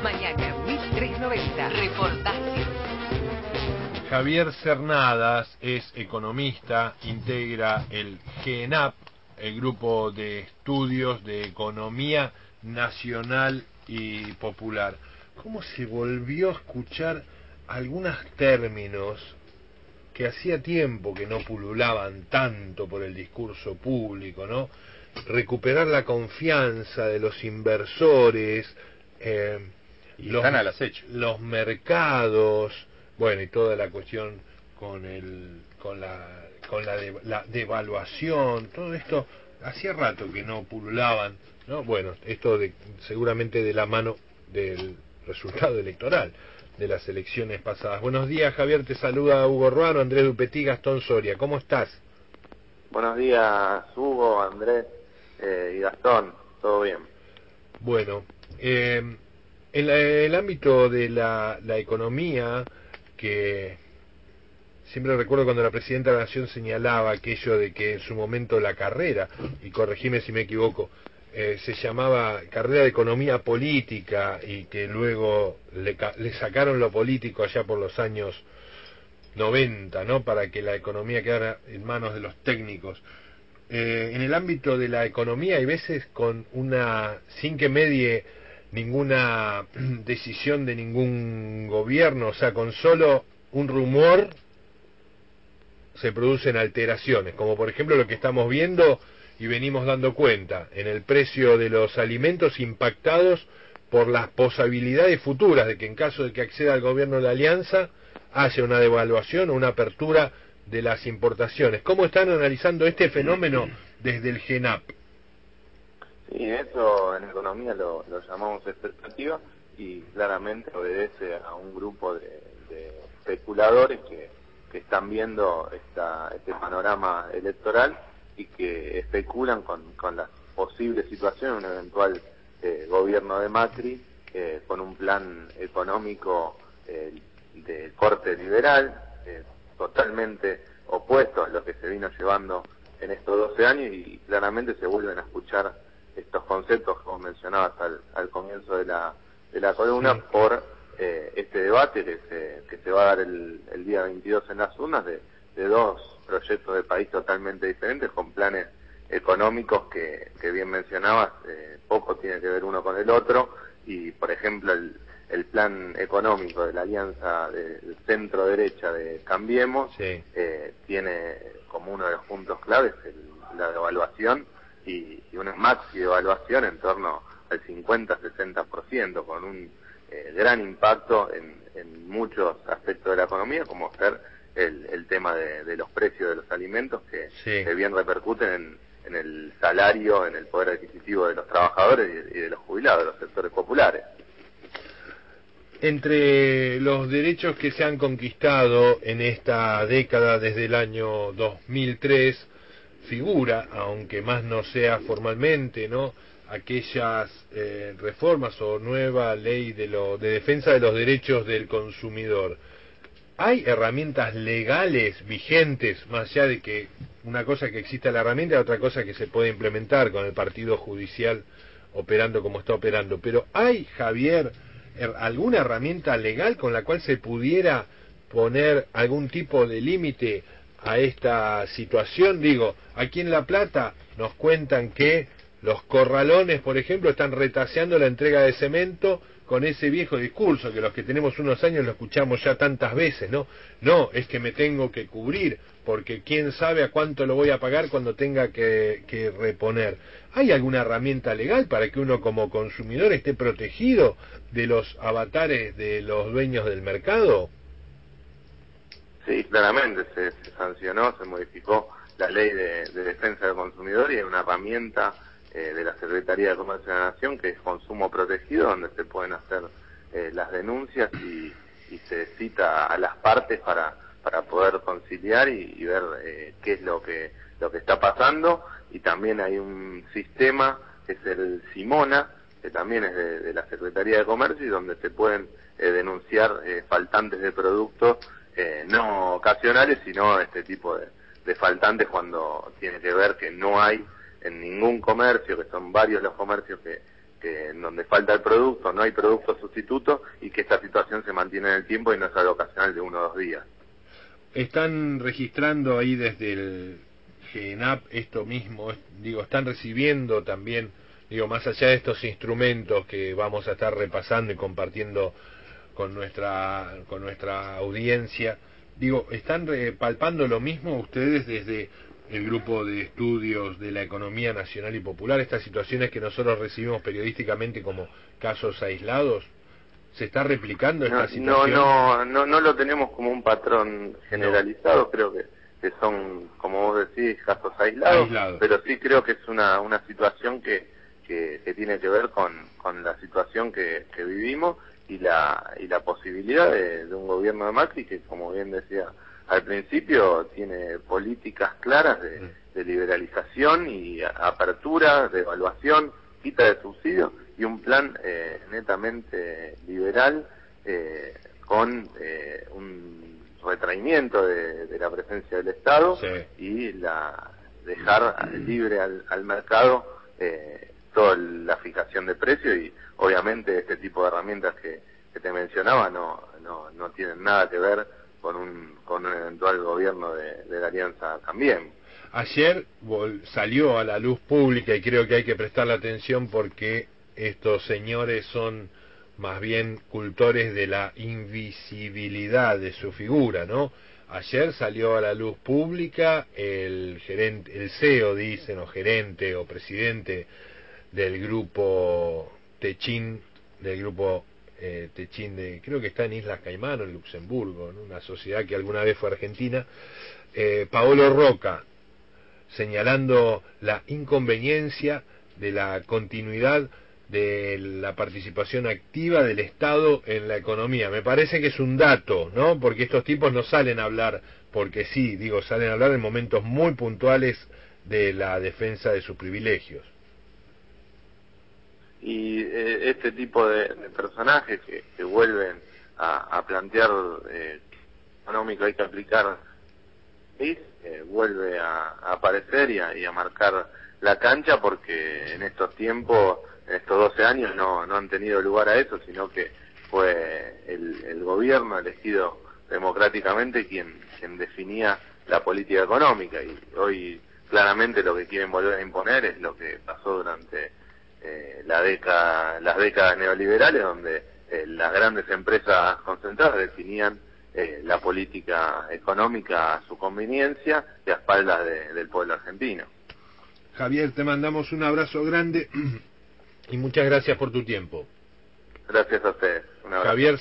Mañana 1390. Reportaje. Javier Cernadas es economista, integra el GENAP, el Grupo de Estudios de Economía Nacional y Popular. ¿Cómo se volvió a escuchar algunos términos que hacía tiempo que no pululaban tanto por el discurso público, ¿no? Recuperar la confianza de los inversores, están al acecho. los mercados, bueno, y toda la cuestión con la devaluación, todo esto hacía rato que no pululaban, ¿no? Bueno, esto seguramente de la mano del resultado electoral de las elecciones pasadas. Buenos días, Javier, te saluda Hugo Ruano, Andrés Dupetí, Gastón Soria. ¿Cómo estás? Buenos días, Hugo, Andrés y Gastón. ¿Todo bien? Bueno, en el ámbito de la economía, que siempre recuerdo cuando la presidenta de la Nación señalaba aquello de que en su momento la carrera, y corregime si me equivoco, se llamaba carrera de economía política y que luego le sacaron lo político allá por los años 90, ¿no? Para que la economía quedara en manos de los técnicos. En el ámbito de la economía hay veces sin que medie ninguna decisión de ningún gobierno, o sea, con solo un rumor se producen alteraciones, como por ejemplo lo que estamos viendo y venimos dando cuenta en el precio de los alimentos impactados por las posibilidades futuras de que en caso de que acceda al gobierno de la Alianza haya una devaluación o una apertura de las importaciones. ¿Cómo están analizando este fenómeno desde el GENAP? Sí, eso en economía lo llamamos expectativa y claramente obedece a un grupo de especuladores que están viendo este panorama electoral y que especulan con las posibles situaciones, un eventual gobierno de Macri con un plan económico de corte liberal, totalmente opuesto a lo que se vino llevando en estos 12 años y claramente se vuelven a escuchar estos conceptos como mencionabas al comienzo de la columna, sí, por este debate que se va a dar el día 22 en las urnas de dos proyectos de país totalmente diferentes, con planes económicos que bien mencionabas, poco tiene que ver uno con el otro, y por ejemplo el plan económico de la alianza del centro derecha de Cambiemos, sí, tiene como uno de los puntos claves la devaluación y una maxi devaluación en torno al 50-60%, con un gran impacto en muchos aspectos de la economía, como ser el tema de los precios de los alimentos que bien repercuten en el salario, en el poder adquisitivo de los trabajadores y de los jubilados, de los sectores populares. Entre los derechos que se han conquistado en esta década desde el año 2003 figura, aunque más no sea formalmente, ¿no?, aquellas reformas o nueva ley de defensa de los derechos del consumidor. ¿Hay herramientas legales vigentes, más allá de que una cosa que exista la herramienta y otra cosa que se puede implementar con el partido judicial operando como está operando? Pero ¿hay, Javier, alguna herramienta legal con la cual se pudiera poner algún tipo de límite a esta situación? Digo, aquí en La Plata nos cuentan que los corralones, por ejemplo, están retaseando la entrega de cemento con ese viejo discurso que los que tenemos unos años lo escuchamos ya tantas veces, ¿no? No, es que me tengo que cubrir, porque quién sabe a cuánto lo voy a pagar cuando tenga que reponer. ¿Hay alguna herramienta legal para que uno como consumidor esté protegido de los avatares de los dueños del mercado? Sí, claramente se sancionó, se modificó la ley de defensa del consumidor y hay una herramienta de la Secretaría de Comercio de la Nación que es consumo protegido, donde se pueden hacer las denuncias y se cita a las partes para poder conciliar y ver qué es lo que está pasando. Y también hay un sistema que es el Simona, que también es de la Secretaría de Comercio y donde se pueden denunciar faltantes de productos no ocasionales, sino este tipo de faltantes cuando tiene que ver que no hay en ningún comercio, que son varios los comercios en donde falta el producto, no hay producto sustituto y que esta situación se mantiene en el tiempo y no es algo ocasional de 1 o 2 días. ¿Están registrando ahí desde el GENAP esto mismo? Digo, ¿están recibiendo también, digo, más allá de estos instrumentos que vamos a estar repasando y compartiendo con nuestra audiencia, digo, ¿están palpando lo mismo ustedes desde el grupo de estudios de la economía nacional y popular, estas situaciones que nosotros recibimos periodísticamente como casos aislados? ¿Se está replicando esta situación? No lo tenemos como un patrón generalizado, creo que son, como vos decís, casos aislados, pero sí creo que es una situación que tiene que ver con la situación que vivimos y la posibilidad de un gobierno de Macri que, como bien decía al principio, tiene políticas claras de liberalización y apertura, de evaluación, quita de subsidios y un plan netamente liberal con un retraimiento de la presencia del Estado y dejar libre al mercado toda la fijación de precios y obviamente este tipo de herramientas que te mencionaba no tienen nada que ver con un eventual gobierno de la Alianza también. Ayer salió a la luz pública y creo que hay que prestarle atención porque estos señores son más bien cultores de la invisibilidad de su figura, ¿no? Ayer salió a la luz pública el CEO, dicen, o gerente o presidente del grupo Techin, Techin creo que está en Islas Caimán o en Luxemburgo, ¿no? Una sociedad que alguna vez fue argentina, Paolo Roca, señalando la inconveniencia de la continuidad de la participación activa del Estado en la economía. Me parece que es un dato, ¿no? Porque estos tipos no salen a hablar porque sí, digo, salen a hablar en momentos muy puntuales de la defensa de sus privilegios. Y este tipo de personajes que vuelven a plantear económico hay que aplicar, vuelve a aparecer y a marcar la cancha porque en estos tiempos, en estos 12 años no han tenido lugar a eso, sino que fue el gobierno elegido democráticamente quien definía la política económica y hoy claramente lo que quieren volver a imponer es lo que pasó durante las décadas neoliberales donde las grandes empresas concentradas definían la política económica a su conveniencia y a espaldas del pueblo argentino. Javier, te mandamos un abrazo grande y muchas gracias por tu tiempo. Gracias a ustedes. Un abrazo. Javier